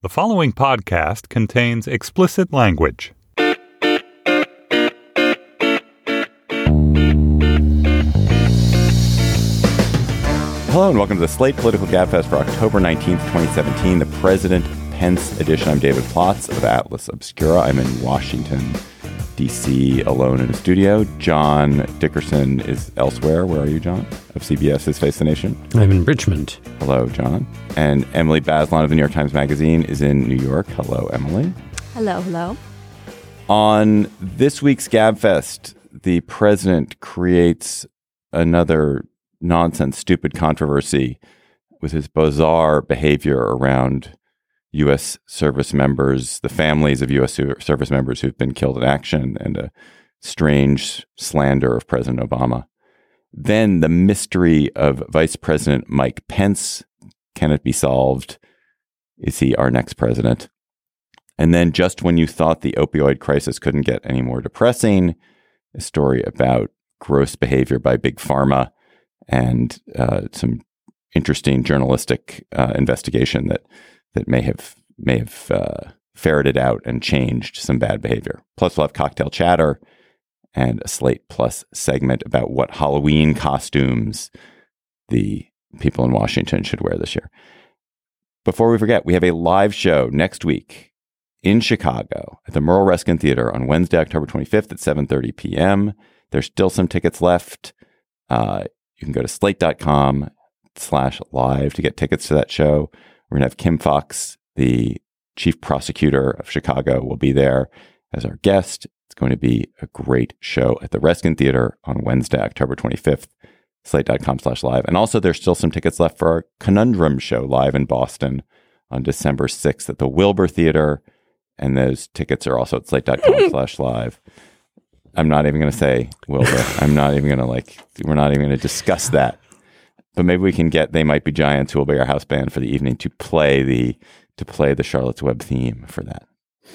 The following podcast contains explicit language. Hello and welcome to the Slate Political Gabfest for October 19th, 2017, the President Pence edition. I'm David Plotz of Atlas Obscura. I'm in Washington, D.C., alone in a studio. John Dickerson is elsewhere. Where are you, John? Of CBS's Face the Nation. I'm in Richmond. Hello, John. And Emily Bazelon of the New York Times Magazine is in New York. Hello, Emily. Hello, hello. On this week's Gabfest, the president creates another nonsense, stupid controversy with his bizarre behavior around U.S. service members, the families of U.S. service members who've been killed in action, and a strange slander of President Obama. Then the mystery of Vice President Mike Pence. Can it be solved? Is he our next president? And then just when you thought the opioid crisis couldn't get any more depressing, a story about gross behavior by Big Pharma and some interesting journalistic investigation that may have ferreted out and changed some bad behavior. Plus, we'll have cocktail chatter and a Slate Plus segment about what Halloween costumes the people in Washington should wear this year. Before we forget, we have a live show next week in Chicago at the Merle Reskin Theater on Wednesday, October 25th at 7:30 p.m. There's still some tickets left. You can go to slate.com/live to get tickets to that show. We're going to have Kim Foxx, the chief prosecutor of Chicago, will be there as our guest. It's going to be a great show at the Reskin Theater on Wednesday, October 25th, slate.com/live. And also there's still some tickets left for our Conundrum show live in Boston on December 6th at the Wilbur Theater. And those tickets are also at slate.com/live. I'm not even going to say Wilbur. I'm not even going to we're not even going to discuss that. But maybe we can get They Might Be Giants, who will be our house band for the evening, to play the Charlotte's Web theme for that.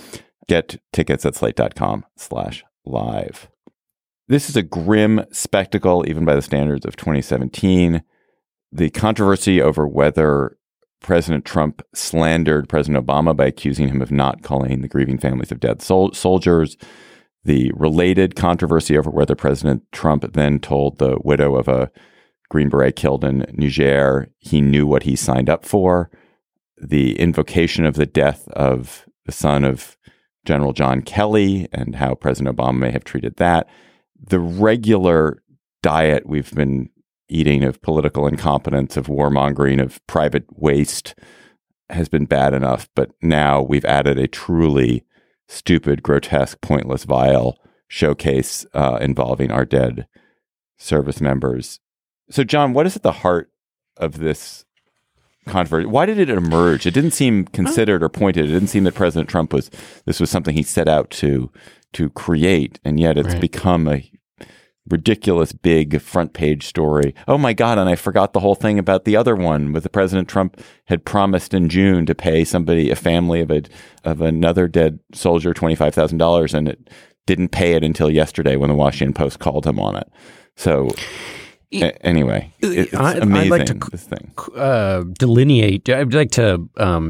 Get tickets at slate.com/live. This is a grim spectacle, even by the standards of 2017. The controversy over whether President Trump slandered President Obama by accusing him of not calling the grieving families of dead soldiers. The related controversy over whether President Trump then told the widow of a Green Beret killed in Niger he knew what he signed up for. The invocation of the death of the son of General John Kelly and how President Obama may have treated that. The regular diet we've been eating of political incompetence, of warmongering, of private waste has been bad enough. But now we've added a truly stupid, grotesque, pointless, vile showcase involving our dead service members. So, John, what is at the heart of this controversy? Why did it emerge? It didn't seem considered or pointed. It didn't seem that President Trump this was something he set out to create, and yet it's become a ridiculous big front page story. Oh my God! And I forgot the whole thing about the other one with the President Trump had promised in June to pay a family of another dead soldier $25,000, and it didn't pay it until yesterday when the Washington Post called him on it. So. Anyway, it's amazing, I'd like to this thing. Delineate. I'd like to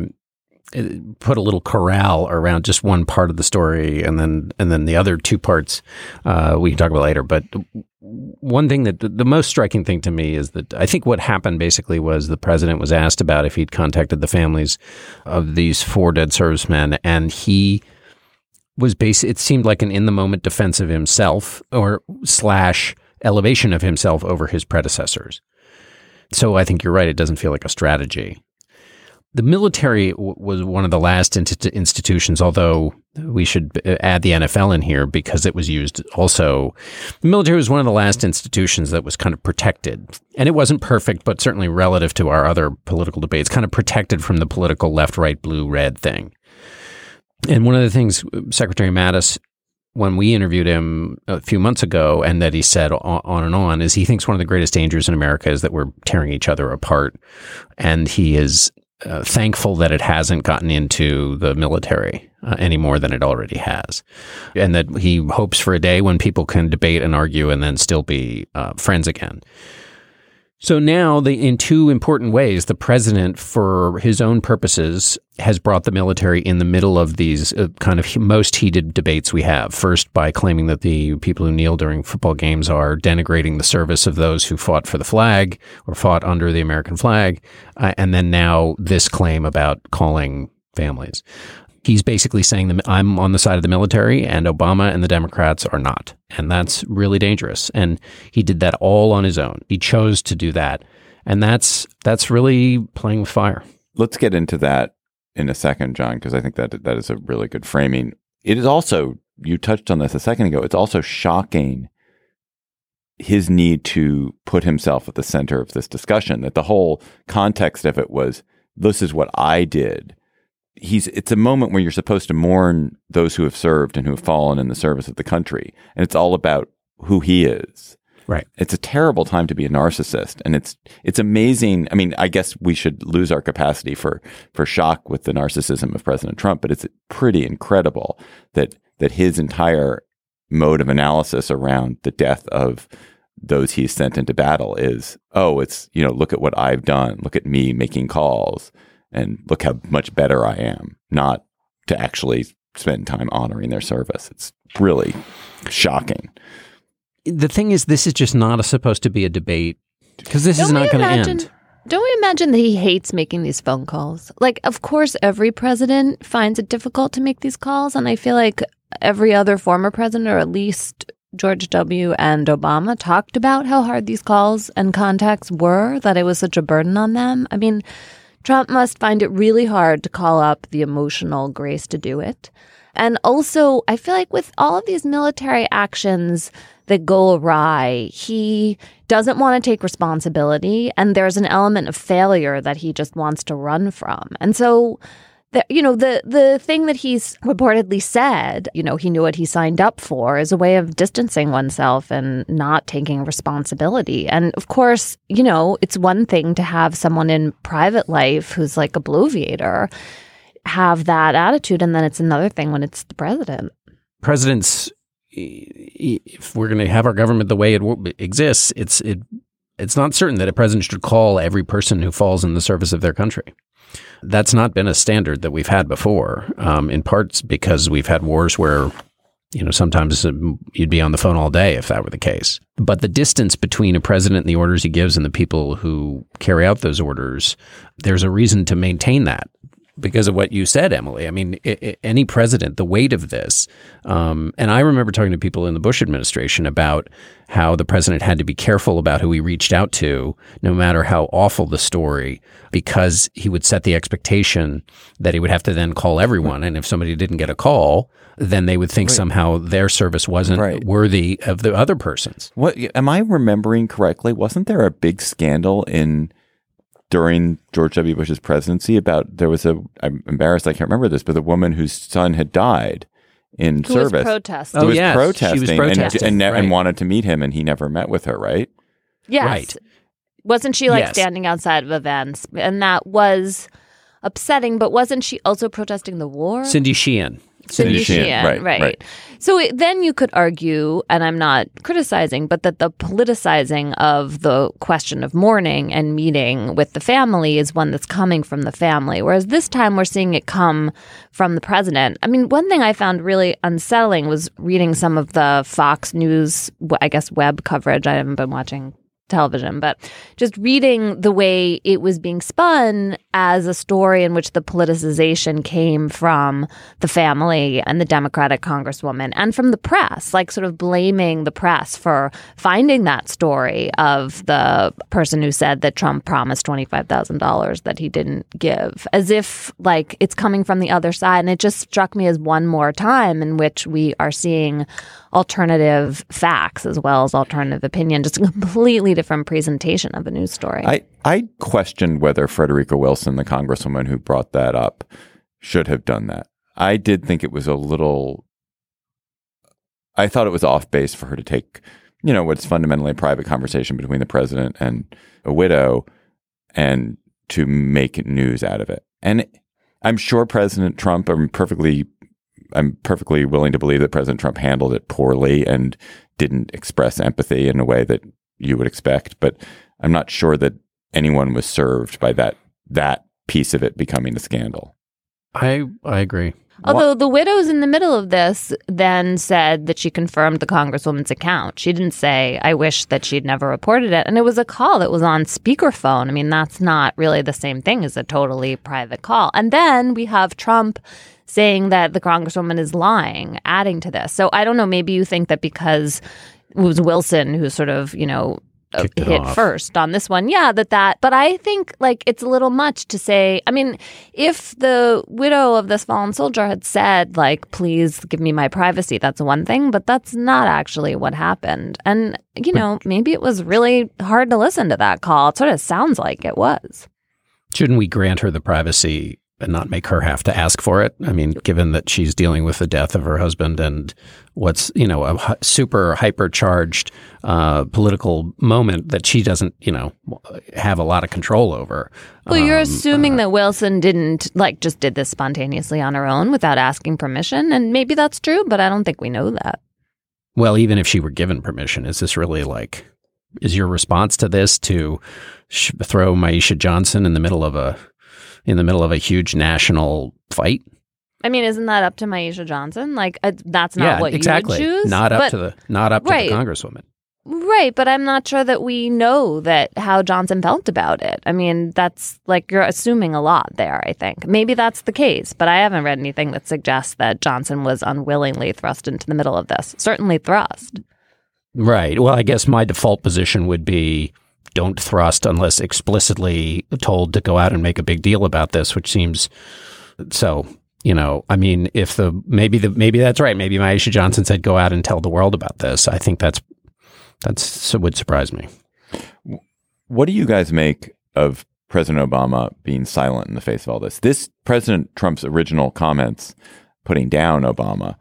put a little corral around just one part of the story, and then the other two parts we can talk about later. But one thing that the most striking thing to me is that I think what happened basically was the president was asked about if he'd contacted the families of these 4 dead servicemen, and he was it seemed like an in-the-moment defense of himself or / elevation of himself over his predecessors. So I think you're right. It doesn't feel like a strategy. The military was one of the last institutions, although we should add the NFL in here because it was used also. The military was one of the last institutions that was kind of protected. And it wasn't perfect, but certainly relative to our other political debates, kind of protected from the political left, right, blue, red thing. And one of the things Secretary Mattis, when we interviewed him a few months ago, and that he said on and on, is he thinks one of the greatest dangers in America is that we're tearing each other apart. And he is thankful that it hasn't gotten into the military any more than it already has. And that he hopes for a day when people can debate and argue and then still be friends again. So now, in two important ways, the president, for his own purposes, has brought the military in the middle of these kind of most heated debates we have. First, by claiming that the people who kneel during football games are denigrating the service of those who fought for the flag or fought under the American flag. And then now this claim about calling families. He's basically saying that I'm on the side of the military and Obama and the Democrats are not. And that's really dangerous. And he did that all on his own. He chose to do that. And that's really playing with fire. Let's get into that in a second, John, because I think that is a really good framing. It is also, you touched on this a second ago, it's also shocking his need to put himself at the center of this discussion, that the whole context of it was, this is what I did. It's a moment where you're supposed to mourn those who have served and who have fallen in the service of the country. And it's all about who he is. Right. It's a terrible time to be a narcissist. And it's amazing. I mean, I guess we should lose our capacity for shock with the narcissism of President Trump, but it's pretty incredible that his entire mode of analysis around the death of those he's sent into battle is, look at what I've done. Look at me making calls. And look how much better I am, not to actually spend time honoring their service. It's really shocking. The thing is, this is just not supposed to be a debate because this is not going to end. Don't we imagine that he hates making these phone calls? Like, of course, every president finds it difficult to make these calls. And I feel like every other former president, or at least George W. and Obama, talked about how hard these calls and contacts were, that it was such a burden on them. I mean, Trump must find it really hard to call up the emotional grace to do it. And also, I feel like with all of these military actions that go awry, he doesn't want to take responsibility. And there's an element of failure that he just wants to run from. And so, the thing that he's reportedly said, he knew what he signed up for, is a way of distancing oneself and not taking responsibility. And of course, it's one thing to have someone in private life who's like a bloviator have that attitude. And then it's another thing when it's the president. Presidents, if we're going to have our government the way it exists, it's not certain that a president should call every person who falls in the service of their country. That's not been a standard that we've had before, in parts because we've had wars where, sometimes you'd be on the phone all day if that were the case. But the distance between a president and the orders he gives and the people who carry out those orders, there's a reason to maintain that. Because of what you said, Emily. I mean, any president, the weight of this. And I remember talking to people in the Bush administration about how the president had to be careful about who he reached out to, no matter how awful the story, because he would set the expectation that he would have to then call everyone. And if somebody didn't get a call, then they would think somehow their service wasn't worthy of the other person's. What am I remembering correctly? Wasn't there a big scandal during George W. Bush's presidency I'm embarrassed I can't remember this, but the woman whose son had died in service. Was protesting. Who was protesting, she was protesting and wanted to meet him, and he never met with her, right? Yes. Right. Wasn't she standing outside of events? And that was upsetting, but wasn't she also protesting the war? Cindy Sheehan. Cindy Sheehan, right. So then you could argue, and I'm not criticizing, but that the politicizing of the question of mourning and meeting with the family is one that's coming from the family, whereas this time we're seeing it come from the president. I mean, one thing I found really unsettling was reading some of the Fox News, I guess, web coverage. I haven't been watching television, but just reading the way it was being spun as a story in which the politicization came from the family and the Democratic congresswoman and from the press, like sort of blaming the press for finding that story of the person who said that Trump promised $25,000 that he didn't give, as if like it's coming from the other side. And it just struck me as one more time in which we are seeing alternative facts as well as alternative opinion, just a completely different presentation of a news story. I questioned whether Frederica Wilson, the congresswoman who brought that up, should have done that. I did think it was I thought it was off base for her to take, what's fundamentally a private conversation between the president and a widow and to make news out of it. And I'm sure President Trump, I'm perfectly willing to believe that President Trump handled it poorly and didn't express empathy in a way that you would expect. But I'm not sure that anyone was served by that piece of it becoming a scandal. I agree. Although the widows in the middle of this then said that she confirmed the Congresswoman's account. She didn't say, I wish that she'd never reported it. And it was a call that was on speakerphone. I mean, that's not really the same thing as a totally private call. And then we have Trump saying that the Congresswoman is lying, adding to this. So I don't know, maybe you think that because it was Wilson who sort of, hit first on this one. Yeah, but I think like it's a little much to say. I mean, if the widow of this fallen soldier had said like, please give me my privacy, that's one thing, but that's not actually what happened. And, maybe it was really hard to listen to that call. It sort of sounds like it was. Shouldn't we grant her the privacy and not make her have to ask for it? I mean, given that she's dealing with the death of her husband and what's, a super hypercharged political moment that she doesn't, have a lot of control over. Well, you're assuming that Wilson didn't just did this spontaneously on her own without asking permission. And maybe that's true, but I don't think we know that. Well, even if she were given permission, is this really is your response to this to throw Myesha Johnson in the middle of a huge national fight? I mean, isn't that up to Myesha Johnson? That's not what exactly. you would choose. Not up to the Congresswoman. Right, but I'm not sure that we know how Johnson felt about it. I mean, that's you're assuming a lot there, I think. Maybe that's the case, but I haven't read anything that suggests that Johnson was unwillingly thrust into the middle of this. Certainly thrust. Right. Well, I guess my default position would be don't thrust unless explicitly told to go out and make a big deal about this, which seems so, I mean, maybe that's right. Maybe Myesha Johnson said, go out and tell the world about this. I think that's would surprise me. What do you guys make of President Obama being silent in the face of all this? This President Trump's original comments putting down Obama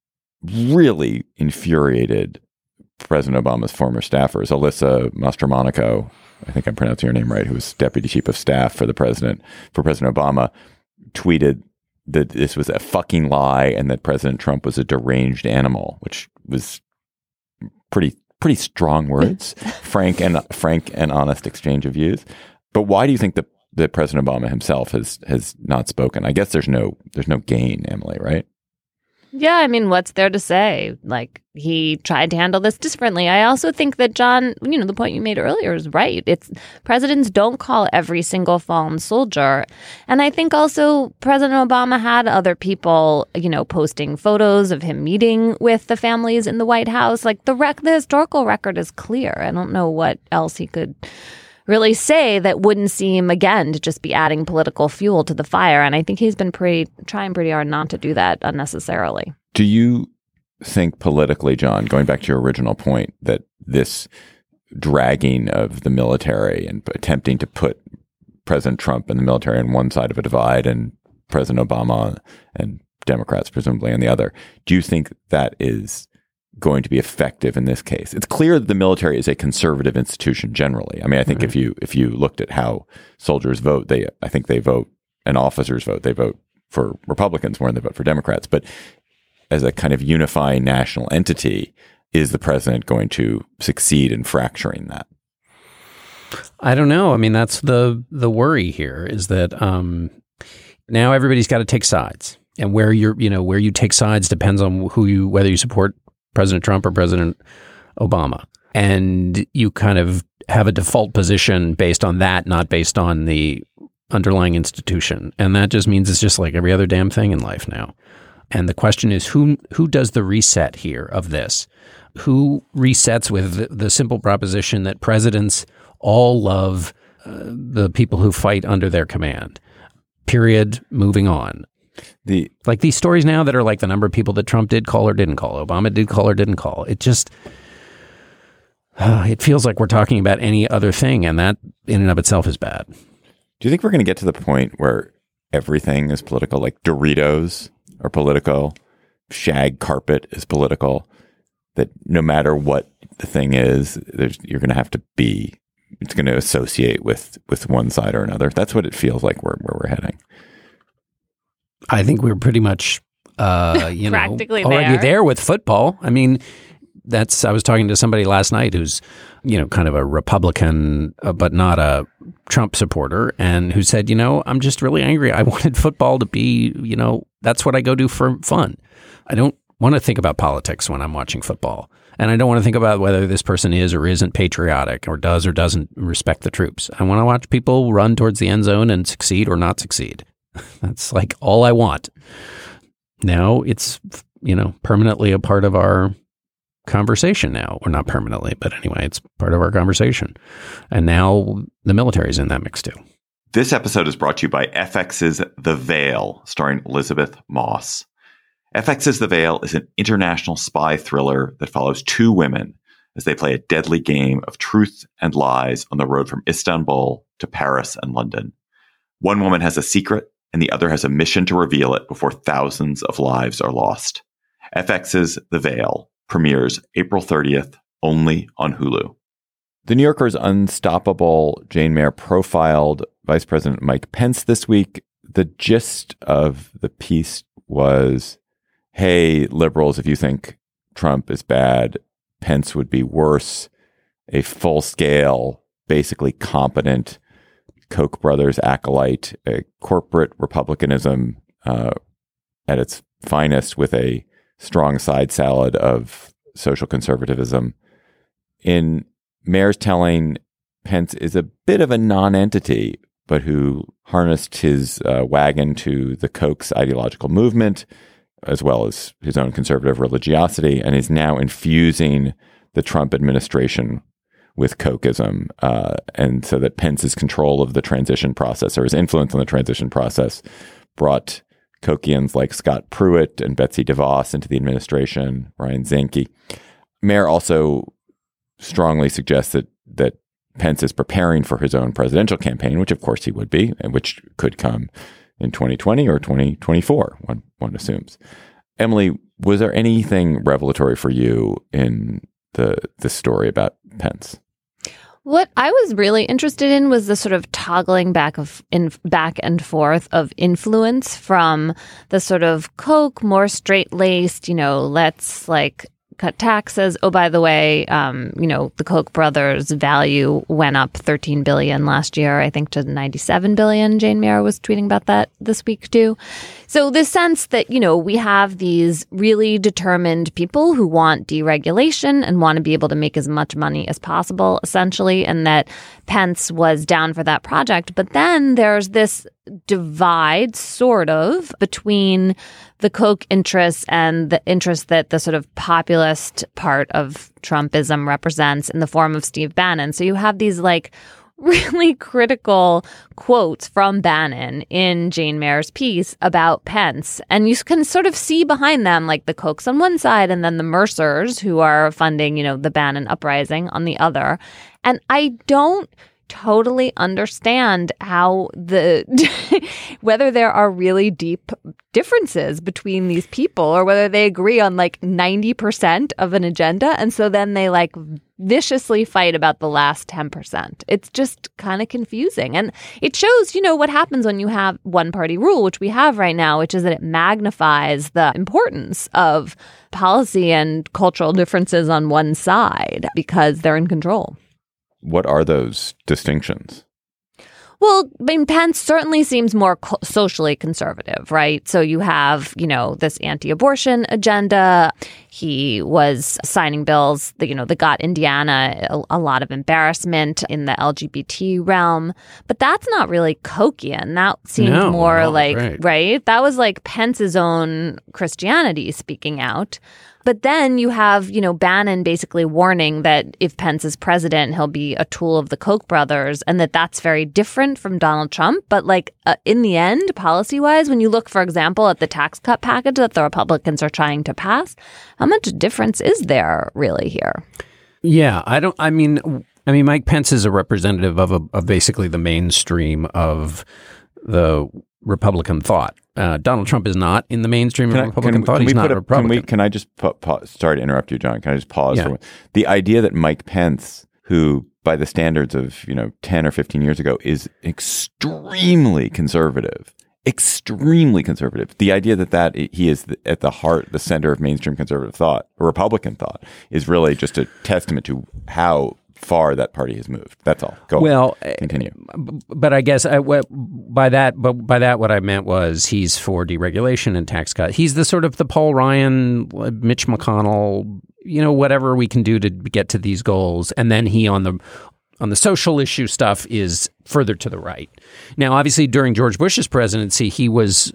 really infuriated President Obama's former staffers. Alyssa Mastromonaco, I think I'm pronouncing her name right, who was Deputy Chief of Staff for President Obama, tweeted that this was a fucking lie and that President Trump was a deranged animal, which was pretty strong words, frank and honest exchange of views. But why do you think that President Obama himself has not spoken? I guess there's no gain, Emily, right? Yeah, I mean, what's there to say? He tried to handle this differently. I also think that, John, the point you made earlier is right. Presidents don't call every single fallen soldier. And I think also President Obama had other people, posting photos of him meeting with the families in the White House. The historical record is clear. I don't know what else he could really say that wouldn't seem, again, to just be adding political fuel to the fire. And I think he's been trying pretty hard not to do that unnecessarily. Do you think politically, John, going back to your original point, that this dragging of the military and attempting to put President Trump and the military on one side of a divide and President Obama and Democrats presumably on the other, do you think that is going to be effective in this case? It's clear that the military is a conservative institution generally. I mean, I think if you looked at how soldiers vote, I think they vote, and officers vote, they vote for Republicans more than they vote for Democrats. But as a kind of unifying national entity, is the president going to succeed in fracturing that? I don't know. I mean, that's the worry here is that now everybody's got to take sides, and where you take sides depends on whether you support President Trump or President Obama. And you kind of have a default position based on that, not based on the underlying institution. And that just means it's just like every other damn thing in life now. And the question is, who does the reset here of this? Who resets with the simple proposition that presidents all love the people who fight under their command? Period. Moving on. These stories now that are the number of people that Trump did call or didn't call, Obama did call or didn't call. It just it feels like we're talking about any other thing, and that in and of itself is bad. Do you think we're going to get to the point where everything is political? Like Doritos are political, shag carpet is political. That no matter what the thing is, you're going to have to be. It's going to associate with one side or another. That's what it feels like where we're heading. I think we're pretty much, practically already there with football. I mean, I was talking to somebody last night who's, kind of a Republican, but not a Trump supporter, and who said, I'm just really angry. I wanted football to be, that's what I go do for fun. I don't want to think about politics when I'm watching football. And I don't want to think about whether this person is or isn't patriotic or does or doesn't respect the troops. I want to watch people run towards the end zone and succeed or not succeed. That's like all I want. Now it's, permanently a part of our conversation now. Or not permanently, but anyway, it's part of our conversation. And now the military's in that mix too. This episode is brought to you by FX's The Veil, starring Elizabeth Moss. FX's The Veil is an international spy thriller that follows two women as they play a deadly game of truth and lies on the road from Istanbul to Paris and London. One woman has a secret, and the other has a mission to reveal it before thousands of lives are lost. FX's The Veil premieres April 30th, only on Hulu. The New Yorker's Unstoppable Jane Mayer profiled Vice President Mike Pence this week. The gist of the piece was, hey, liberals, if you think Trump is bad, Pence would be worse. A full-scale, basically competent Koch brothers acolyte, a corporate republicanism at its finest with a strong side salad of social conservatism. In Mayer's telling, Pence is a bit of a non-entity, but who harnessed his wagon to the Koch's ideological movement, as well as his own conservative religiosity, and is now infusing the Trump administration with Kochism. And so that Pence's control of the transition process, or his influence on the transition process, brought Kochians like Scott Pruitt and Betsy DeVos into the administration, Ryan Zinke. Mayer also strongly suggests that Pence is preparing for his own presidential campaign, which of course he would be, and which could come in 2020 or 2024, one assumes. Emily, was there anything revelatory for you in the story about Pence? What I was really interested in was the sort of toggling back and forth of influence from the sort of Koch, more straight-laced, let's cut taxes. Oh, by the way, the Koch brothers' value went up $13 billion last year, I think, to $97 billion. Jane Mayer was tweeting about that this week, too. So the sense that, we have these really determined people who want deregulation and want to be able to make as much money as possible, essentially, and that Pence was down for that project. But then there's this divide, sort of, between the Koch interests and the interests that the sort of populist part of Trumpism represents in the form of Steve Bannon. So you have these really critical quotes from Bannon in Jane Mayer's piece about Pence. And you can sort of see behind them the Kochs on one side and then the Mercers who are funding, the Bannon uprising on the other. And I don't totally understand how whether there are really deep differences between these people or whether they agree on 90% of an agenda. And so then they viciously fight about the last 10%. It's just kind of confusing. And it shows, what happens when you have one party rule, which we have right now, which is that it magnifies the importance of policy and cultural differences on one side because they're in control. What are those distinctions? Well, Pence certainly seems more socially conservative, right? So you have, this anti-abortion agenda. He was signing bills that got Indiana a lot of embarrassment in the LGBT realm. But that's not really Kochian. That seemed more right? That was Pence's own Christianity speaking out. But then you have, Bannon basically warning that if Pence is president, he'll be a tool of the Koch brothers, and that's very different from Donald Trump. But in the end, policy-wise, when you look, for example, at the tax cut package that the Republicans are trying to pass, how much difference is there really here? Yeah, I mean, Mike Pence is a representative of basically the mainstream of the Republican thought. Donald Trump is not in the mainstream of Republican thought. He's not a Republican. Can I just sorry to interrupt you, John? Can I just pause for the idea that Mike Pence, who by the standards of 10 or 15 years ago is extremely conservative, extremely conservative. The idea that he is at the heart, the center of mainstream conservative thought, or Republican thought, is really just a testament to how far that party has moved. That's all. Continue. But I guess by that, what I meant was he's for deregulation and tax cut. He's the sort of the Paul Ryan, Mitch McConnell, whatever we can do to get to these goals. And then he on the social issue stuff is further to the right. Now, obviously, during George Bush's presidency, he was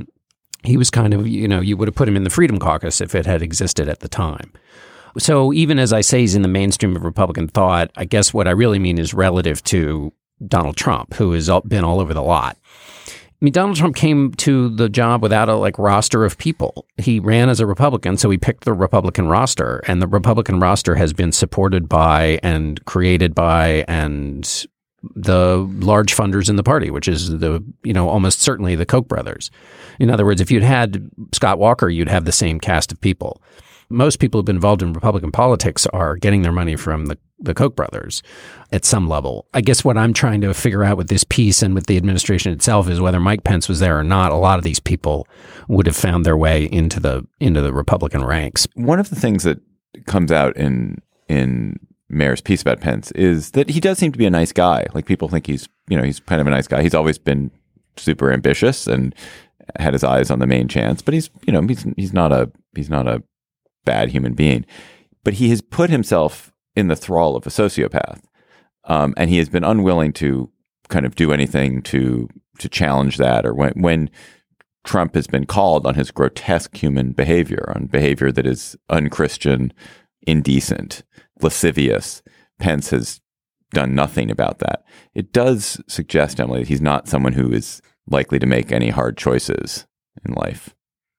kind of, you would have put him in the Freedom Caucus if it had existed at the time. So even as I say he's in the mainstream of Republican thought, I guess what I really mean is relative to Donald Trump, who has been all over the lot. I mean, Donald Trump came to the job without a roster of people. He ran as a Republican, so he picked the Republican roster, and the Republican roster has been supported by and created by and the large funders in the party, which is almost certainly the Koch brothers. In other words, if you'd had Scott Walker, you'd have the same cast of people. Most people who've been involved in Republican politics are getting their money from the Koch brothers at some level. I guess what I'm trying to figure out with this piece and with the administration itself is whether Mike Pence was there or not. A lot of these people would have found their way into the Republican ranks. One of the things that comes out in Mayor's piece about Pence is that he does seem to be a nice guy. Like, people think he's kind of a nice guy. He's always been super ambitious and had his eyes on the main chance, but he's not a bad human being, but he has put himself in the thrall of a sociopath, and he has been unwilling to kind of do anything to challenge that. Or when Trump has been called on his grotesque human behavior, on behavior that is unchristian, indecent, lascivious, Pence has done nothing about that. It does suggest, Emily, that he's not someone who is likely to make any hard choices in life.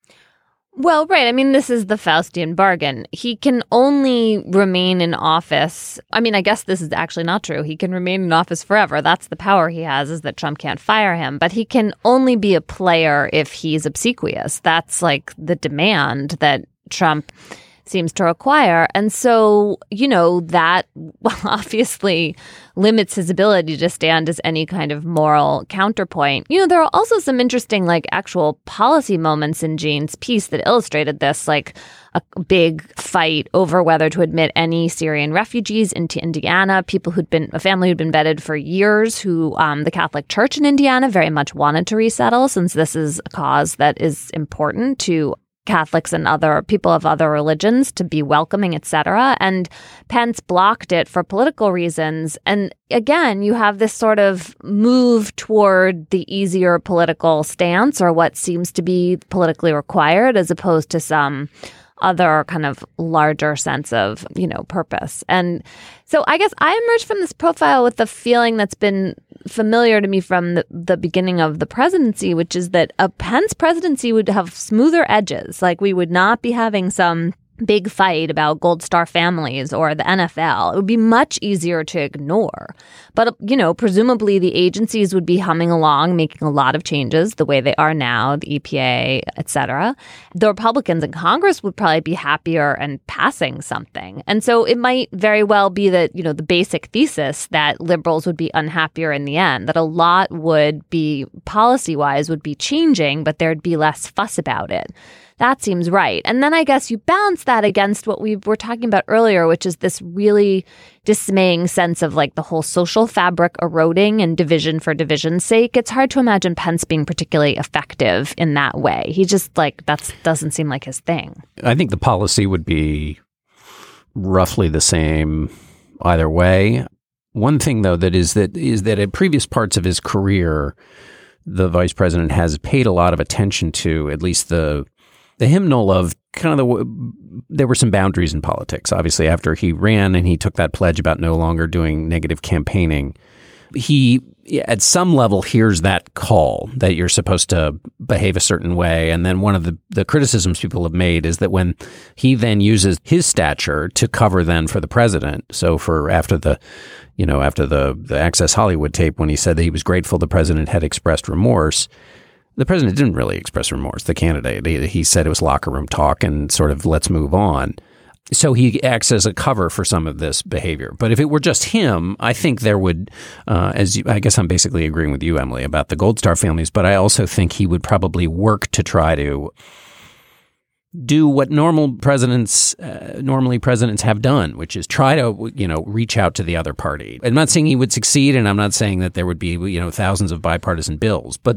Well, right. I mean, this is the Faustian bargain. He can only remain in office. I mean, I guess this is actually not true. He can remain in office forever. That's the power he has, is that Trump can't fire him. But he can only be a player if he's obsequious. That's like the demand that Trump seems to require. And so, that obviously limits his ability to stand as any kind of moral counterpoint. There are also some interesting, actual policy moments in Jane's piece that illustrated this, like a big fight over whether to admit any Syrian refugees into Indiana, a family who'd been vetted for years, who the Catholic Church in Indiana very much wanted to resettle, since this is a cause that is important to Catholics and other people of other religions, to be welcoming, etc. And Pence blocked it for political reasons. And again, you have this sort of move toward the easier political stance, or what seems to be politically required, as opposed to some other kind of larger sense of, purpose. And so I guess I emerged from this profile with the feeling that's been familiar to me from the beginning of the presidency, which is that a Pence presidency would have smoother edges. Like, we would not be having some big fight about Gold Star families or the NFL. It would be much easier to ignore. But, presumably the agencies would be humming along, making a lot of changes the way they are now, the EPA, et cetera. The Republicans in Congress would probably be happier and passing something. And so it might very well be that, the basic thesis that liberals would be unhappier in the end, that a lot would be, policy-wise, would be changing, but there'd be less fuss about it. That seems right. And then I guess you balance that against what we were talking about earlier, which is this really dismaying sense of the whole social fabric eroding and division for division's sake. It's hard to imagine Pence being particularly effective in that way. He just that doesn't seem like his thing. I think the policy would be roughly the same either way. One thing, though, is that at previous parts of his career, the vice president has paid a lot of attention to at least the hymnal of kind of there were some boundaries in politics. Obviously, after he ran and he took that pledge about no longer doing negative campaigning, he, at some level, hears that call that you're supposed to behave a certain way. And then one of the criticisms people have made is that when he then uses his stature to cover then for the president, so for after the Access Hollywood tape, when he said that he was grateful the president had expressed remorse, the president didn't really express remorse, the candidate. He said it was locker room talk and sort of let's move on. So he acts as a cover for some of this behavior. But if it were just him, I think there would, I guess I'm basically agreeing with you, Emily, about the Gold Star families, but I also think he would probably work to try to do what normally presidents have done, which is try to, reach out to the other party. I'm not saying he would succeed, and I'm not saying that there would be, thousands of bipartisan bills, but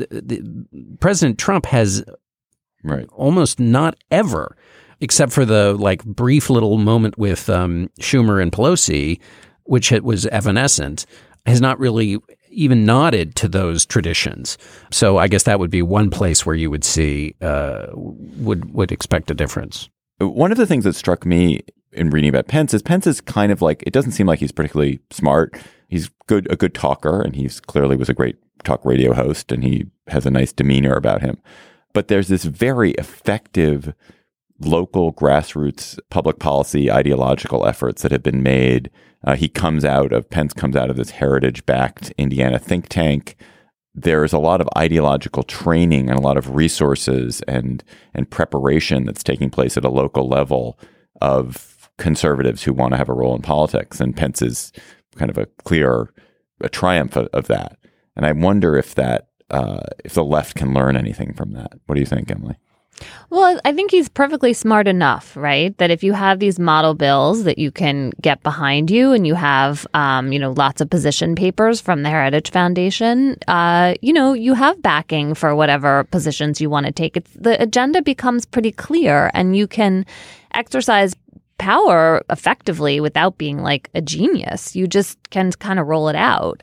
President Trump has almost not ever, except for the brief little moment with Schumer and Pelosi, which was evanescent, has not really even nodded to those traditions. So I guess that would be one place where you would see, would expect a difference. One of the things that struck me in reading about Pence is kind of it doesn't seem like he's particularly smart. He's a good talker, and he's clearly was a great talk radio host, and he has a nice demeanor about him. But there's this very effective local grassroots public policy ideological efforts that have been made. Pence comes out of this heritage-backed Indiana think tank. There's a lot of ideological training and a lot of resources and preparation that's taking place at a local level of conservatives who want to have a role in politics. And Pence is kind of a triumph of that. And I wonder if the left can learn anything from that. What do you think, Emily? Well, I think he's perfectly smart enough, right? That if you have these model bills that you can get behind you, and you have, lots of position papers from the Heritage Foundation, you have backing for whatever positions you want to take. The agenda becomes pretty clear, and you can exercise power effectively without being a genius. You just can kind of roll it out.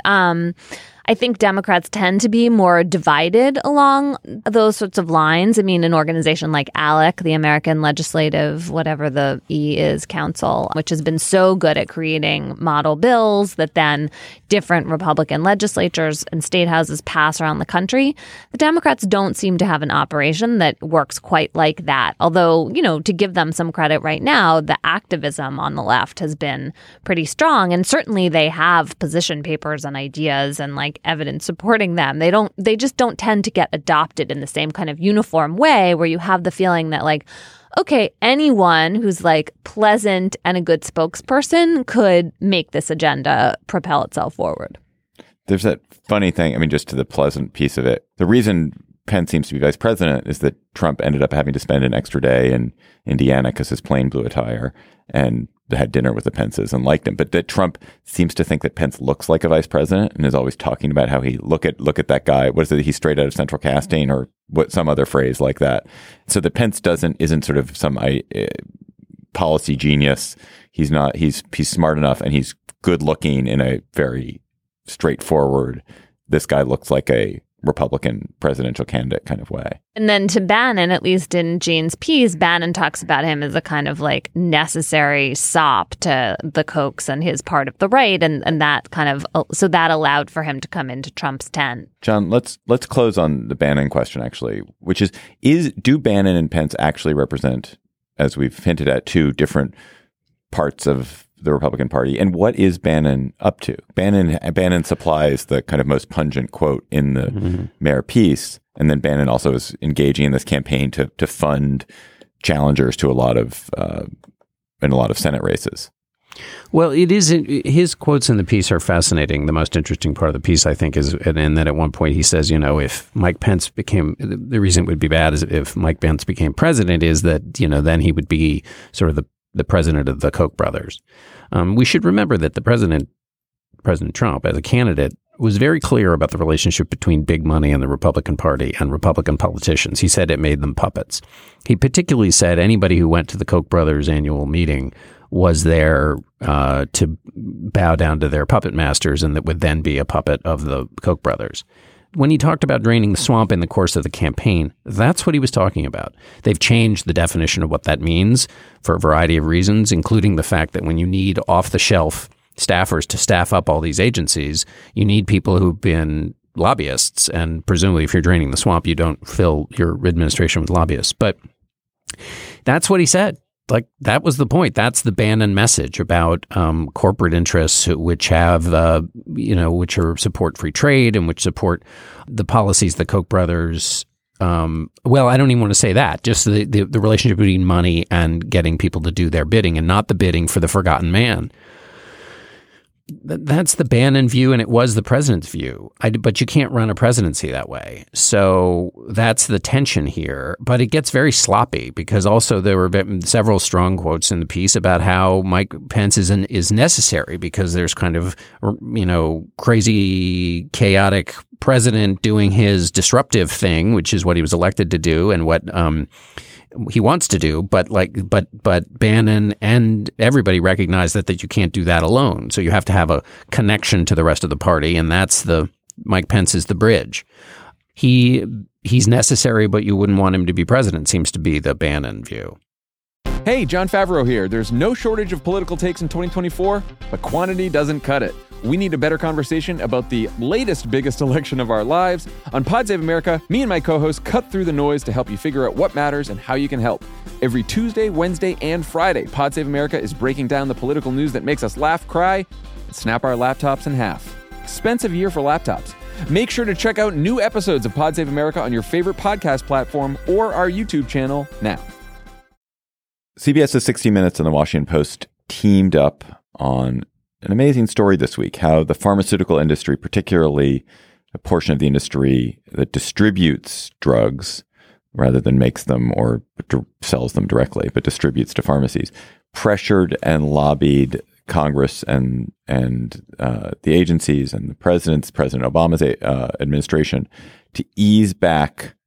I think Democrats tend to be more divided along those sorts of lines. I mean, an organization like ALEC, the American Legislative, whatever the E is, Council, which has been so good at creating model bills that then different Republican legislatures and state houses pass around the country. The Democrats don't seem to have an operation that works quite like that. Although, to give them some credit right now, the activism on the left has been pretty strong. And certainly they have position papers and ideas and evidence supporting them. They just don't tend to get adopted in the same kind of uniform way where you have the feeling that okay, anyone who's pleasant and a good spokesperson could make this agenda propel itself forward. There's that funny thing. I mean, just to the pleasant piece of it, the reason Pence seems to be vice president is that Trump ended up having to spend an extra day in Indiana because his plane blew a tire, and had dinner with the Pences and liked him. But that Trump seems to think that Pence looks like a vice president and is always talking about how he look at that guy. What is it? He's straight out of Central Casting, or some other phrase like that. So that Pence isn't sort of some policy genius. He's not. He's smart enough, and he's good looking in a very straightforward, this guy looks like a Republican presidential candidate kind of way. And then to Bannon, at least in Gene's piece, Bannon talks about him as a kind of necessary sop to the Kochs and his part of the right, and that kind of, so that allowed for him to come into Trump's tent. John, let's close on the Bannon question, actually, which is do Bannon and Pence actually represent, as we've hinted at, two different parts of the Republican Party? And what is Bannon up to? Bannon supplies the kind of most pungent quote in the Mayor piece. And then Bannon also is engaging in this campaign to fund challengers to a lot of Senate races. Well, it is. His quotes in the piece are fascinating. The most interesting part of the piece, I think, is and that at one point he says, if Mike Pence the reason it would be bad is if Mike Pence became president is that, then he would be sort of the president of the Koch brothers. We should remember that President Trump, as a candidate, was very clear about the relationship between big money and the Republican Party and Republican politicians. He said it made them puppets. He particularly said anybody who went to the Koch brothers annual meeting was there to bow down to their puppet masters, and that would then be a puppet of the Koch brothers. When he talked about draining the swamp in the course of the campaign, that's what he was talking about. They've changed the definition of what that means for a variety of reasons, including the fact that when you need off-the-shelf staffers to staff up all these agencies, you need people who've been lobbyists. And presumably, if you're draining the swamp, you don't fill your administration with lobbyists. But that's what he said. That was the point. That's the Bannon message about corporate interests, which have, which are support free trade and which support the policies the Koch brothers well, I don't even want to say that. Just the relationship between money and getting people to do their bidding, and not the bidding for the forgotten man. That's the Bannon view, and it was the president's view. But you can't run a presidency that way. So that's the tension here. But it gets very sloppy, because also there were several strong quotes in the piece about how Mike Pence is necessary, because there's kind of, crazy, chaotic president doing his disruptive thing, which is what he was elected to do and what he wants to do, but Bannon and everybody recognize that you can't do that alone. So you have to have a connection to the rest of the party, and that's Mike Pence is the bridge. He's necessary, but you wouldn't want him to be president, seems to be the Bannon view. Hey, Jon Favreau here. There's no shortage of political takes in 2024, but quantity doesn't cut it. We need a better conversation about the latest, biggest election of our lives. On Pod Save America, me and my co-hosts cut through the noise to help you figure out what matters and how you can help. Every Tuesday, Wednesday, and Friday, Pod Save America is breaking down the political news that makes us laugh, cry, and snap our laptops in half. Expensive year for laptops. Make sure to check out new episodes of Pod Save America on your favorite podcast platform or our YouTube channel now. CBS's 60 Minutes and the Washington Post teamed up on an amazing story this week, how the pharmaceutical industry, particularly a portion of the industry that distributes drugs rather than makes them or sells them directly, but distributes to pharmacies, pressured and lobbied Congress and the agencies and President Obama's administration to ease back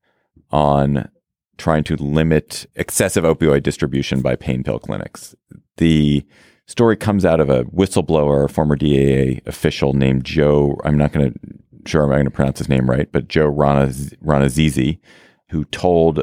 on trying to limit excessive opioid distribution by pain pill clinics. The story comes out of a whistleblower, a former DEA official named Joe, I'm not going to pronounce his name right, but Joe Ranazizi, who told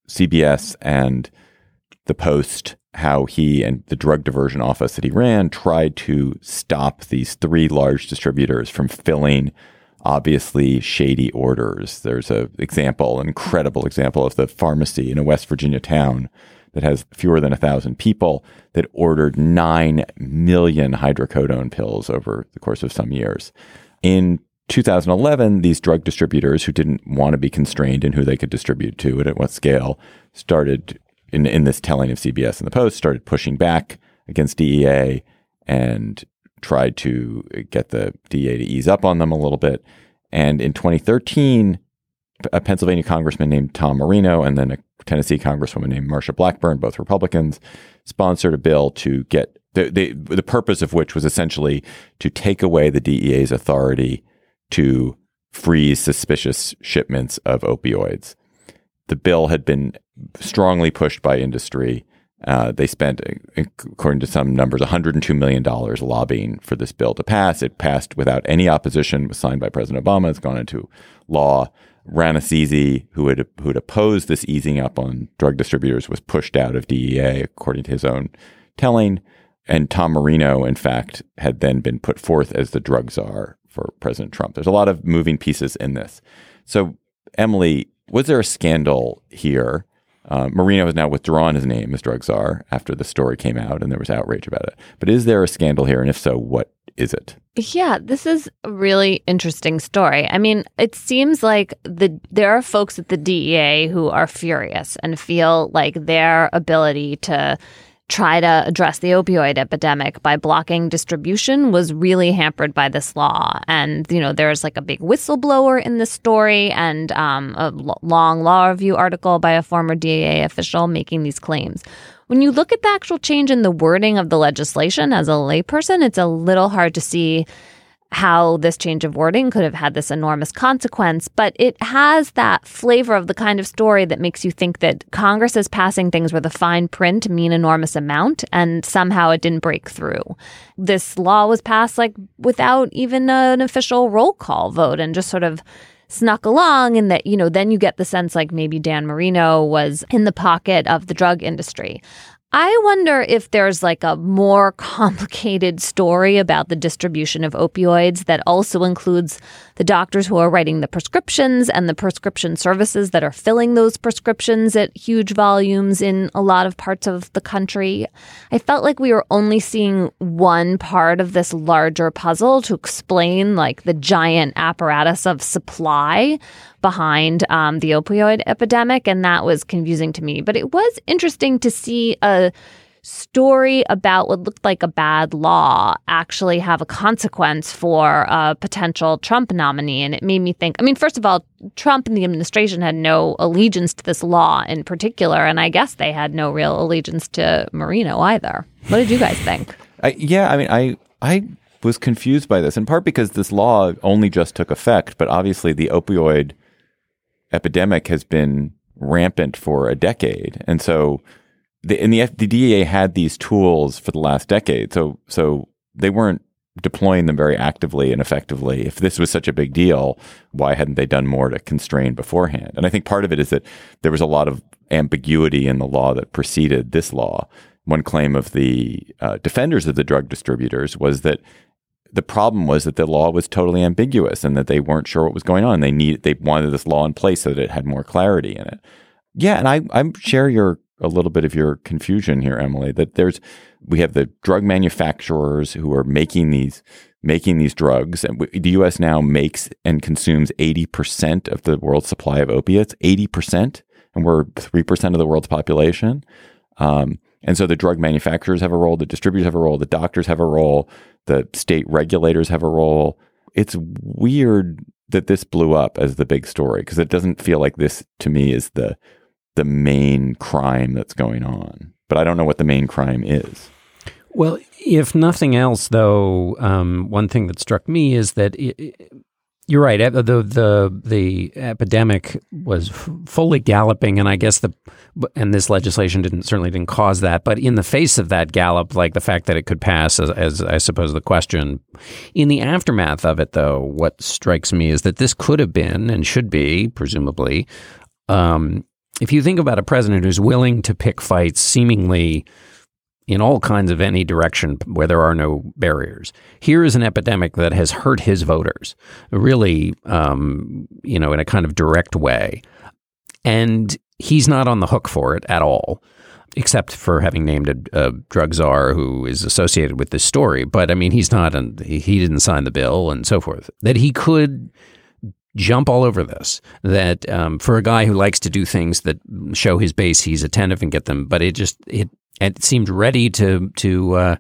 CBS and the Post how he and the drug diversion office that he ran tried to stop these three large distributors from filling obviously shady orders. There's an incredible example of the pharmacy in a West Virginia town that has fewer than 1,000 people that ordered 9 million hydrocodone pills over the course of some years. In 2011, these drug distributors who didn't want to be constrained in who they could distribute to and at what scale started, in this telling of CBS and the Post, started pushing back against DEA and tried to get the DEA to ease up on them a little bit. And in 2013, a Pennsylvania congressman named Tom Marino and then a Tennessee congresswoman named Marsha Blackburn, both Republicans, sponsored a bill to get the purpose of which was essentially to take away the DEA's authority to freeze suspicious shipments of opioids. The bill had been strongly pushed by industry. They spent, according to some numbers, $102 million lobbying for this bill to pass. It passed without any opposition. It was signed by President Obama. It's gone into law. Ranazizi, who had opposed this easing up on drug distributors, was pushed out of DEA, according to his own telling. And Tom Marino, in fact, had then been put forth as the drug czar for President Trump. There's a lot of moving pieces in this. So, Emily, was there a scandal here? Marino has now withdrawn his name as drug czar after the story came out and there was outrage about it. But is there a scandal here? And if so, what is it? Yeah, this is a really interesting story. I mean, it seems like there are folks at the DEA who are furious and feel like their ability to try to address the opioid epidemic by blocking distribution was really hampered by this law. And, there's like a big whistleblower in this story and a long law review article by a former DEA official making these claims. When you look at the actual change in the wording of the legislation as a layperson, it's a little hard to see how this change of wording could have had this enormous consequence, but it has that flavor of the kind of story that makes you think that Congress is passing things where the fine print mean enormous amount, and somehow it didn't break through. This law was passed without even an official roll call vote and just sort of snuck along, and that, then you get the sense like maybe Dan Marino was in the pocket of the drug industry. I wonder if there's a more complicated story about the distribution of opioids that also includes the doctors who are writing the prescriptions and the prescription services that are filling those prescriptions at huge volumes in a lot of parts of the country. I felt like we were only seeing one part of this larger puzzle to explain the giant apparatus of supply. behind the opioid epidemic, and that was confusing to me. But it was interesting to see a story about what looked like a bad law actually have a consequence for a potential Trump nominee. And it made me think, I mean, first of all, Trump and the administration had no allegiance to this law in particular. And I guess they had no real allegiance to Marino either. What did you guys think? I was confused by this, in part because this law only just took effect. But obviously the opioid epidemic has been rampant for a decade. And so the DEA had these tools for the last decade, so they weren't deploying them very actively and effectively. If this was such a big deal, why hadn't they done more to constrain beforehand? And I think part of it is that there was a lot of ambiguity in the law that preceded this law. One claim of the defenders of the drug distributors was that the problem was that the law was totally ambiguous and that they weren't sure what was going on. They wanted this law in place so that it had more clarity in it. Yeah, and I share a little bit of your confusion here, Emily, that we have the drug manufacturers who are making these drugs, and the U.S. now makes and consumes 80% of the world's supply of opiates, 80%, and we're 3% of the world's population. And so the drug manufacturers have a role, the distributors have a role, the doctors have a role, the state regulators have a role. It's weird that this blew up as the big story, because it doesn't feel like this, to me, is the main crime that's going on. But I don't know what the main crime is. Well, if nothing else, though, one thing that struck me is that you're right. The epidemic was fully galloping, and I guess and this legislation certainly didn't cause that. But in the face of that gallop, like the fact that it could pass, as I suppose the question, in the aftermath of it, though, what strikes me is that this could have been and should be, presumably, if you think about a president who's willing to pick fights seemingly in all kinds of any direction where there are no barriers, here is an epidemic that has hurt his voters, really, in a kind of direct way. And he's not on the hook for it at all, except for having named a drug czar who is associated with this story. But I mean, he didn't sign the bill and so forth. That he could jump all over this, that for a guy who likes to do things that show his base, he's attentive and get them. But it seemed ready to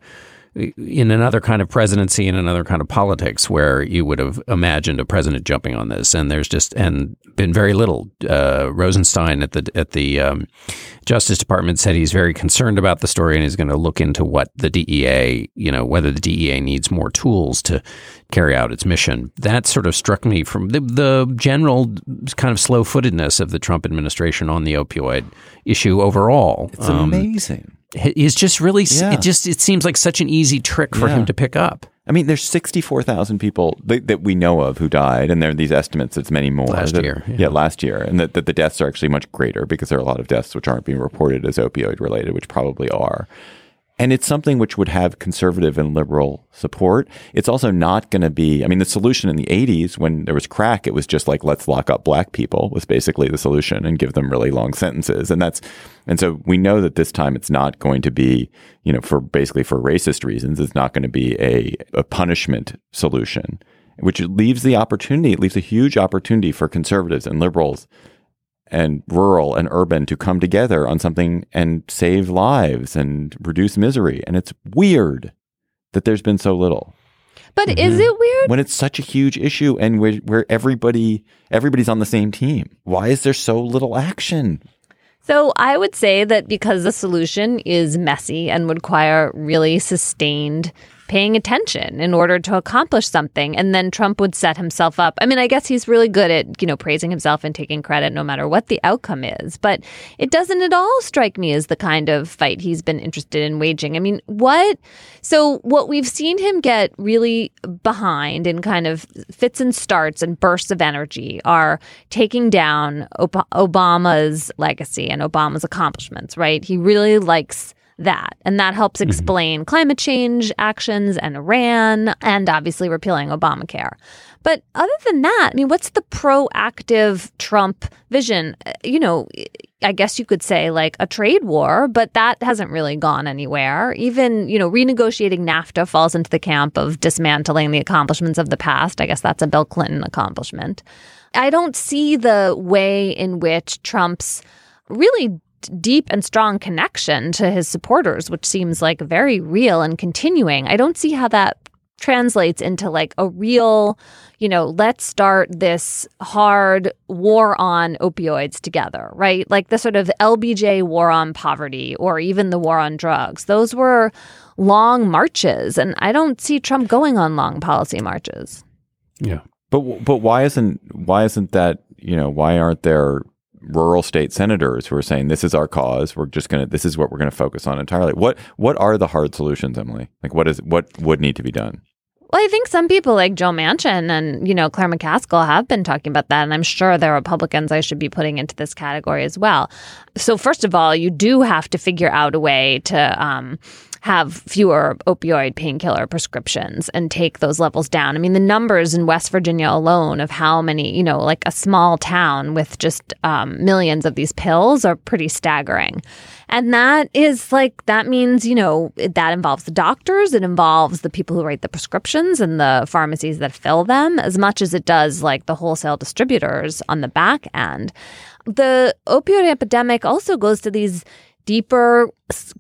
in another kind of presidency, in another kind of politics, where you would have imagined a president jumping on this. And there's been very little. Rosenstein at the Justice Department said he's very concerned about the story and is going to look into what the DEA, whether the DEA needs more tools to carry out its mission. That sort of struck me from the general kind of slow-footedness of the Trump administration on the opioid issue overall. It's amazing. It's just really, it seems like such an easy trick for him to pick up. I mean, there's 64,000 people that we know of who died, and there are these estimates, it's many more. Last year. And that the deaths are actually much greater because there are a lot of deaths which aren't being reported as opioid related, which probably are. And it's something which would have conservative and liberal support. It's also not going to be, the solution in the 80s when there was crack, it was just like, let's lock up black people was basically the solution and give them really long sentences. And so we know that this time it's not going to be, for racist reasons, it's not going to be a punishment solution, which leaves a huge opportunity for conservatives and liberals and rural and urban to come together on something and save lives and reduce misery. And it's weird that there's been so little. But is it weird? When it's such a huge issue and where everybody's on the same team. Why is there so little action? So I would say that because the solution is messy and would require really sustained paying attention in order to accomplish something. And then Trump would set himself up. I guess he's really good at, praising himself and taking credit no matter what the outcome is. But it doesn't at all strike me as the kind of fight he's been interested in waging. So what we've seen him get really behind in kind of fits and starts and bursts of energy are taking down Obama's legacy and Obama's accomplishments, right? He really likes that. And that helps explain climate change actions and Iran and obviously repealing Obamacare. But other than that, I mean, what's the proactive Trump vision? You know, I guess you could say like a trade war, but that hasn't really gone anywhere. Even, you know, renegotiating NAFTA falls into the camp of dismantling the accomplishments of the past. I guess that's a Bill Clinton accomplishment. I don't see the way in which Trump's really deep and strong connection to his supporters, which seems like very real and continuing. I don't see how that translates into like a real, you know, let's start this hard war on opioids together, right? Like the sort of LBJ war on poverty or even the war on drugs. Those were long marches, and I don't see Trump going on long policy marches. Yeah. But why isn't that, you know, why aren't there rural state senators who are saying this is our cause, this is what we're going to focus on entirely? What are the hard solutions, Emily? Like what would need to be done? Well, I think some people like Joe Manchin and, you know, Claire McCaskill have been talking about that. And I'm sure there are Republicans I should be putting into this category as well. So first of all, you do have to figure out a way to have fewer opioid painkiller prescriptions and take those levels down. I mean, the numbers in West Virginia alone of how many, you know, like a small town with just millions of these pills are pretty staggering. And that means, you know, that involves the doctors. It involves the people who write the prescriptions and the pharmacies that fill them as much as it does like the wholesale distributors on the back end. The opioid epidemic also goes to these deeper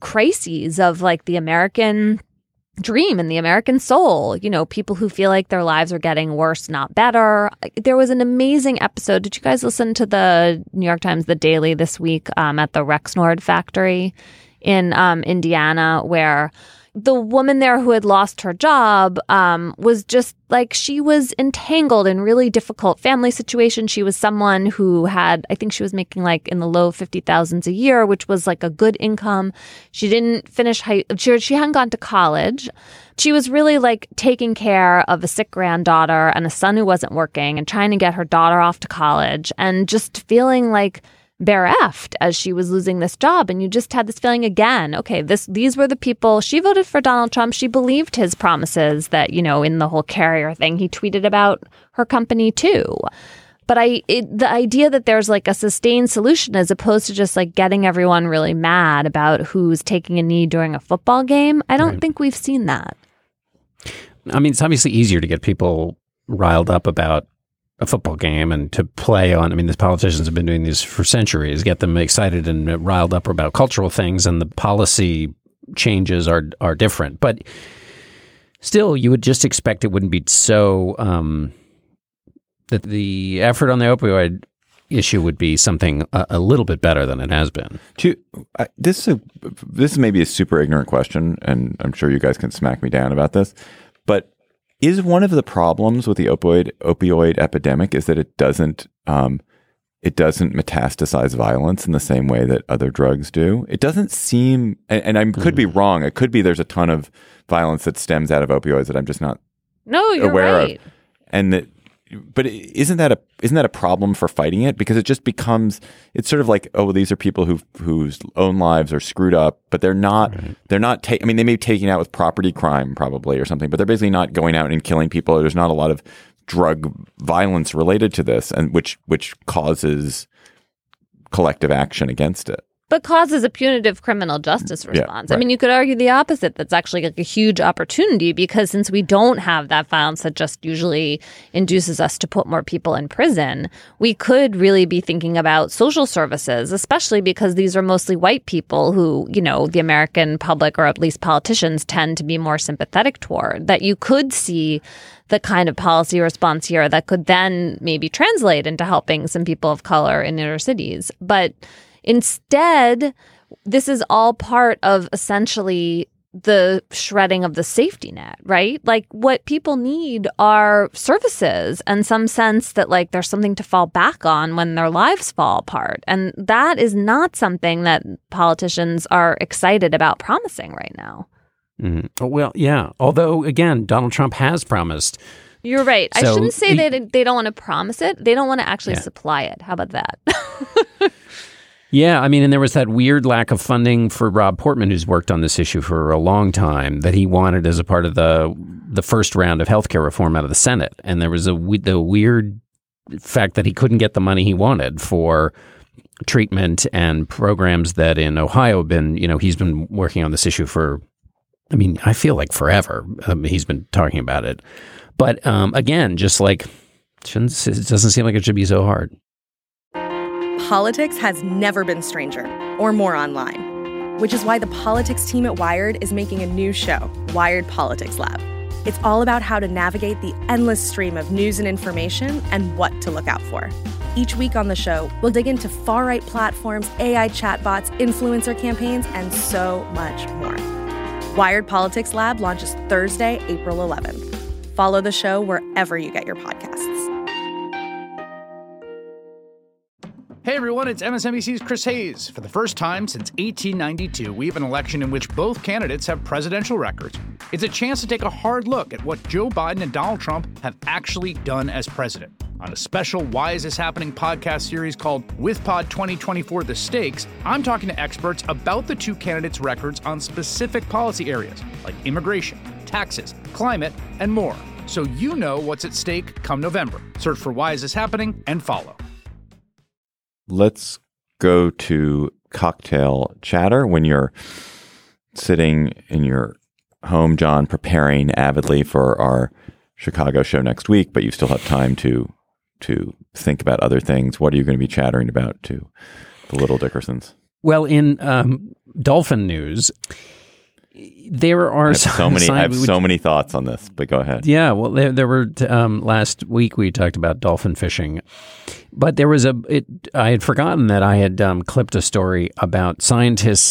crises of like the American dream and the American soul, you know, people who feel like their lives are getting worse, not better. There was an amazing episode. Did you guys listen to the New York Times, The Daily this week at the Rexnord factory in Indiana, where the woman there who had lost her job was just like, she was entangled in really difficult family situations. She was someone who had, I think she was making like in the low 50,000s a year, which was like a good income. She didn't finish she hadn't gone to college. She was really like taking care of a sick granddaughter and a son who wasn't working and trying to get her daughter off to college and just feeling like bereft as she was losing this job. And you just had this feeling again, okay, these were the people. She voted for Donald Trump. She believed his promises that, you know, in the whole carrier thing, he tweeted about her company too. But the idea that there's like a sustained solution as opposed to just like getting everyone really mad about who's taking a knee during a football game, I don't think we've seen that. I mean, it's obviously easier to get people riled up about a football game and to play on. I mean, the politicians have been doing this for centuries, get them excited and riled up about cultural things, and the policy changes are different. But still, you would just expect it wouldn't be so that the effort on the opioid issue would be something a little bit better than it has been. This is maybe a super ignorant question, and I'm sure you guys can smack me down about this, but is one of the problems with the opioid epidemic is that it doesn't metastasize violence in the same way that other drugs do? It doesn't seem, and I could be wrong. It could be there's a ton of violence that stems out of opioids that I'm just not aware right. of. But isn't that a problem for fighting it? Because it just becomes, it's sort of like, oh, these are people whose own lives are screwed up, but they're not. Right. They're not. I mean, they may be taken out with property crime probably or something, but they're basically not going out and killing people. There's not a lot of drug violence related to this, and which causes collective action against it. But causes a punitive criminal justice response. Yeah, right. I mean, you could argue the opposite. That's actually like a huge opportunity because since we don't have that violence that just usually induces us to put more people in prison, we could really be thinking about social services, especially because these are mostly white people who, you know, the American public or at least politicians tend to be more sympathetic toward. That you could see the kind of policy response here that could then maybe translate into helping some people of color in inner cities. But instead, this is all part of essentially the shredding of the safety net, right? Like what people need are services and some sense that like there's something to fall back on when their lives fall apart. And that is not something that politicians are excited about promising right now. Mm-hmm. Well, yeah. Although, again, Donald Trump has promised. You're right. So I shouldn't say they don't want to promise it. They don't want to actually supply it. How about that? Yeah, I mean, and there was that weird lack of funding for Rob Portman, who's worked on this issue for a long time, that he wanted as a part of the first round of healthcare reform out of the Senate. And there was the weird fact that he couldn't get the money he wanted for treatment and programs that in Ohio have been, he's been working on this issue for, I feel like forever. He's been talking about it. But again, just like, it doesn't seem like it should be so hard. Politics has never been stranger or more online, which is why the politics team at Wired is making a new show, Wired Politics Lab. It's all about how to navigate the endless stream of news and information and what to look out for. Each week on the show, we'll dig into far-right platforms, AI chatbots, influencer campaigns, and so much more. Wired Politics Lab launches Thursday, April 11th. Follow the show wherever you get your podcasts. Hey everyone, it's MSNBC's Chris Hayes. For the first time since 1892, we have an election in which both candidates have presidential records. It's a chance to take a hard look at what Joe Biden and Donald Trump have actually done as president. On a special Why Is This Happening podcast series called WithPod 2024 The Stakes, I'm talking to experts about the two candidates' records on specific policy areas like immigration, taxes, climate, and more. So you know what's at stake come November. Search for Why Is This Happening and follow. Let's go to cocktail chatter. When you're sitting in your home, John, preparing avidly for our Chicago show next week, but you still have time to think about other things, what are you going to be chattering about to the Little Dickersons? Well, in dolphin news, there are so many thoughts on this, but go ahead. Yeah, well, there were last week we talked about dolphin fishing, but there was I had forgotten that I had clipped a story about scientists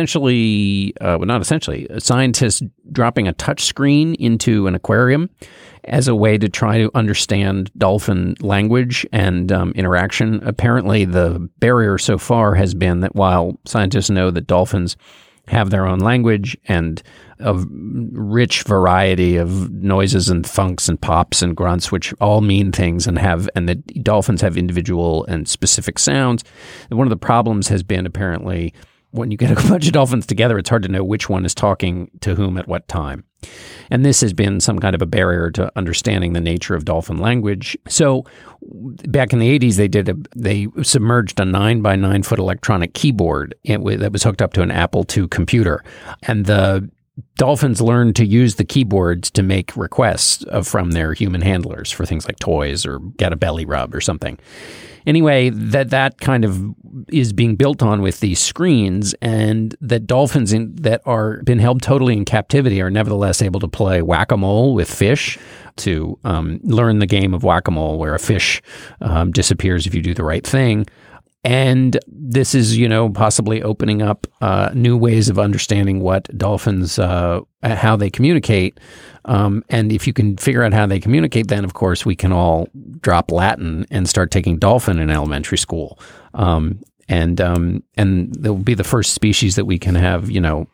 scientists dropping a touch screen into an aquarium as a way to try to understand dolphin language and interaction. Apparently, the barrier so far has been that while scientists know that dolphins have their own language and a rich variety of noises and thunks and pops and grunts, which all mean things, and the dolphins have individual and specific sounds. And one of the problems has been apparently when you get a bunch of dolphins together, it's hard to know which one is talking to whom at what time. And this has been some kind of a barrier to understanding the nature of dolphin language. So back in the 80s, they submerged a 9 by 9 foot electronic keyboard that was hooked up to an Apple II computer. And the dolphins learned to use the keyboards to make requests from their human handlers for things like toys or get a belly rub or something. Anyway, that kind of is being built on with these screens, and that dolphins that are been held totally in captivity are nevertheless able to play whack-a-mole with fish, to learn the game of whack-a-mole where a fish disappears if you do the right thing. And this is, possibly opening up new ways of understanding what dolphins, how they communicate. And if you can figure out how they communicate, then, of course, we can all drop Latin and start taking dolphin in elementary school. And they'll be the first species that we can have,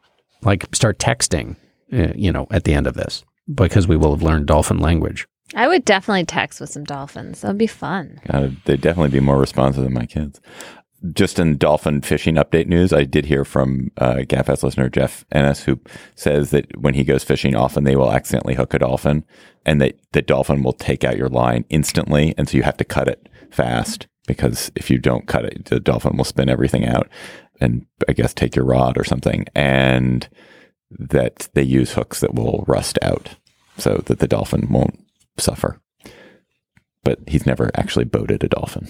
start texting, at the end of this, because we will have learned dolphin language. I would definitely text with some dolphins. That would be fun. They'd definitely be more responsive than my kids. Just in dolphin fishing update news, I did hear from GabFest listener Jeff Ennis, who says that when he goes fishing, often they will accidentally hook a dolphin, and that the dolphin will take out your line instantly, and so you have to cut it fast, because if you don't cut it, the dolphin will spin everything out and, I guess, take your rod or something, and that they use hooks that will rust out so that the dolphin won't suffer. But he's never actually boated a dolphin.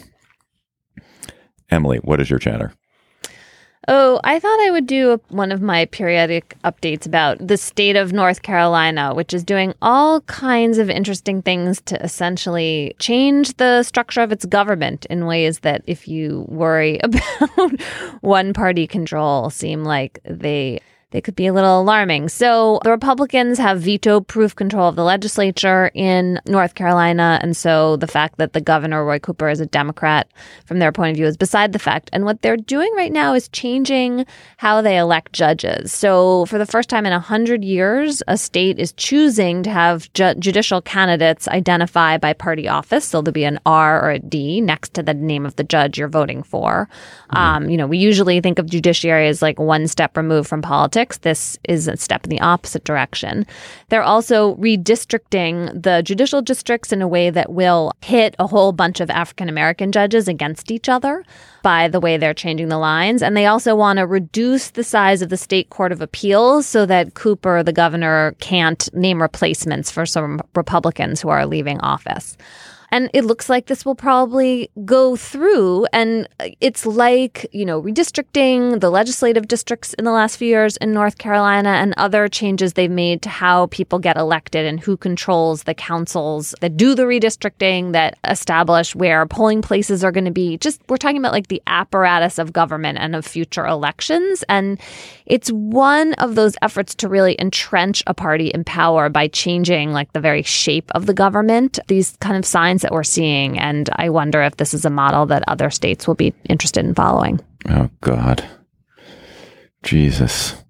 Emily, what is your chatter? Oh, I thought I would do one of my periodic updates about the state of North Carolina, which is doing all kinds of interesting things to essentially change the structure of its government in ways that, if you worry about one-party control, seem like they they could be a little alarming. So the Republicans have veto-proof control of the legislature in North Carolina. And so the fact that the governor, Roy Cooper, is a Democrat from their point of view is beside the fact. And what they're doing right now is changing how they elect judges. So for the first time in 100 years, a state is choosing to have judicial candidates identify by party office. So there'll be an R or a D next to the name of the judge you're voting for. We usually think of judiciary as like one step removed from politics. This is a step in the opposite direction. They're also redistricting the judicial districts in a way that will hit a whole bunch of African-American judges against each other by the way they're changing the lines. And they also want to reduce the size of the state court of appeals so that Cooper, the governor, can't name replacements for some Republicans who are leaving office. And it looks like this will probably go through. And it's like, redistricting the legislative districts in the last few years in North Carolina and other changes they've made to how people get elected and who controls the councils that do the redistricting, that establish where polling places are going to be. We're talking about like the apparatus of government and of future elections. And it's one of those efforts to really entrench a party in power by changing like the very shape of the government. These kind of signs that we're seeing. And I wonder if this is a model that other states will be interested in following. Oh, God. Jesus.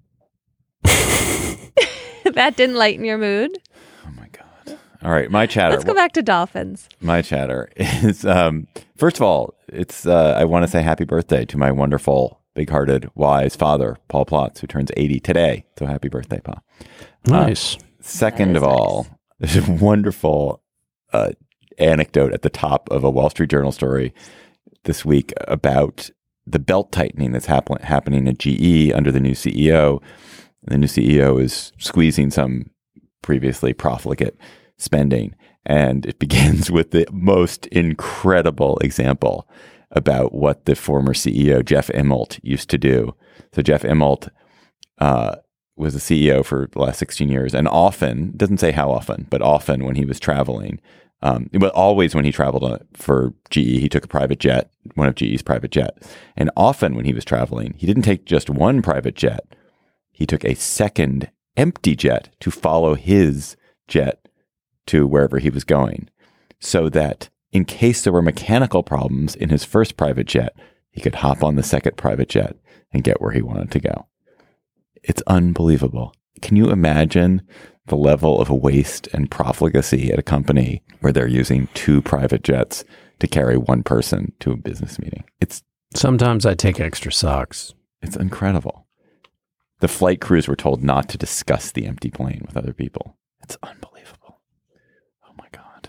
That didn't lighten your mood? Oh, my God. All right. My chatter. Let's go back to dolphins. My chatter is, first of all, it's I want to say happy birthday to my wonderful, big-hearted, wise father, Paul Plotz, who turns 80 today. So happy birthday, Pa. Nice. Second of all, there's a wonderful anecdote at the top of a Wall Street Journal story this week about the belt tightening that's happening at GE under the new CEO. The new CEO is squeezing some previously profligate spending. And it begins with the most incredible example about what the former CEO, Jeff Immelt, used to do. So Jeff Immelt was the CEO for the last 16 years. And often, doesn't say how often, but often when he was traveling, but always when he traveled for GE, he took a private jet, one of GE's private jets. And often when he was traveling, he didn't take just one private jet. He took a second empty jet to follow his jet to wherever he was going, so that in case there were mechanical problems in his first private jet, he could hop on the second private jet and get where he wanted to go. It's unbelievable. Can you imagine the level of waste and profligacy at a company where they're using two private jets to carry one person to a business meeting? Sometimes I take extra socks. It's incredible. The flight crews were told not to discuss the empty plane with other people. It's unbelievable. Oh my God.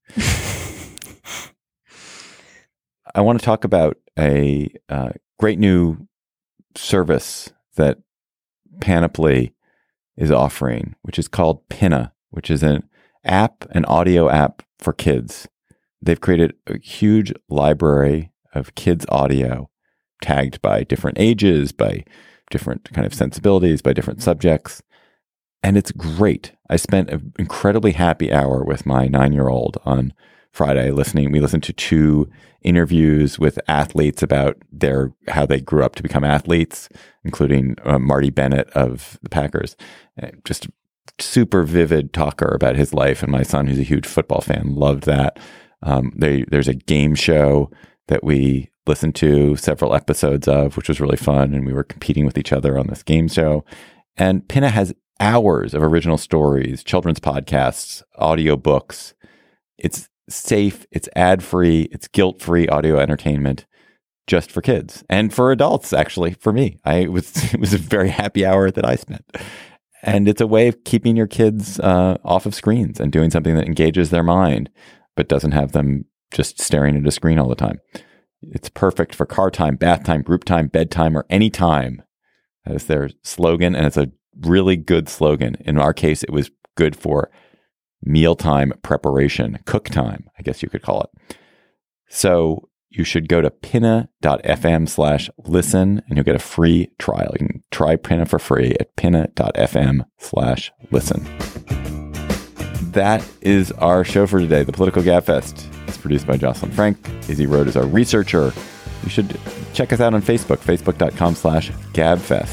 I want to talk about a great new service that Panoply is offering, which is called Pinna, which is an audio app for kids. They've created a huge library of kids' audio tagged by different ages, by different kind of sensibilities, by different subjects. And it's great. I spent an incredibly happy hour with my 9-year-old on Friday listening. We listened to 2 interviews with athletes about how they grew up to become athletes, including Marty Bennett of the Packers. Just super vivid talker about his life. And my son, who's a huge football fan, loved that. There's a game show that we listened to several episodes of, which was really fun. And we were competing with each other on this game show. And Pinna has hours of original stories, children's podcasts, audiobooks. It's safe, it's ad-free, it's guilt-free audio entertainment just for kids and for adults, actually, for me. It was a very happy hour that I spent. And it's a way of keeping your kids off of screens and doing something that engages their mind, but doesn't have them just staring at a screen all the time. It's perfect for car time, bath time, group time, bedtime, or any time. That is their slogan, and it's a really good slogan. In our case, it was good for mealtime preparation, cook time, I guess you could call it. So you should go to pinna.fm/listen and you'll get a free trial. You can try Pinna for free at pinna.fm/listen. That is our show for today. The Political Gabfest is produced by Jocelyn Frank. Izzy Road is our researcher. You should check us out on Facebook, facebook.com/Gabfest.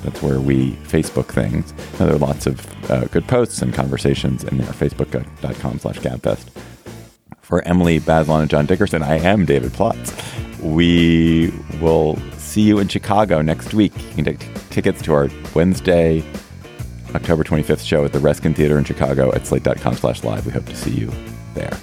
That's where we Facebook things. Now, there are lots of good posts and conversations in there. Facebook.com/Gabfest. For Emily Bazelon and John Dickerson, I am David Plotz. We will see you in Chicago next week. You can take tickets to our Wednesday, October 25th show at the Reskin Theater in Chicago at slate.com/live. We hope to see you there.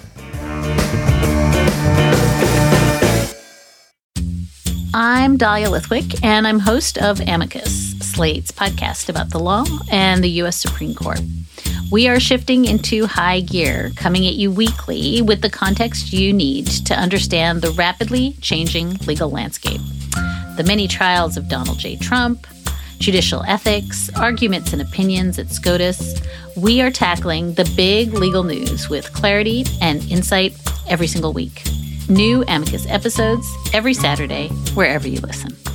I'm Dahlia Lithwick, and I'm host of Amicus, Slate's podcast about the law and the U.S. Supreme Court. We are shifting into high gear, coming at you weekly with the context you need to understand the rapidly changing legal landscape. The many trials of Donald J. Trump, judicial ethics, arguments and opinions at SCOTUS. We are tackling the big legal news with clarity and insight every single week. New Amicus episodes every Saturday, wherever you listen.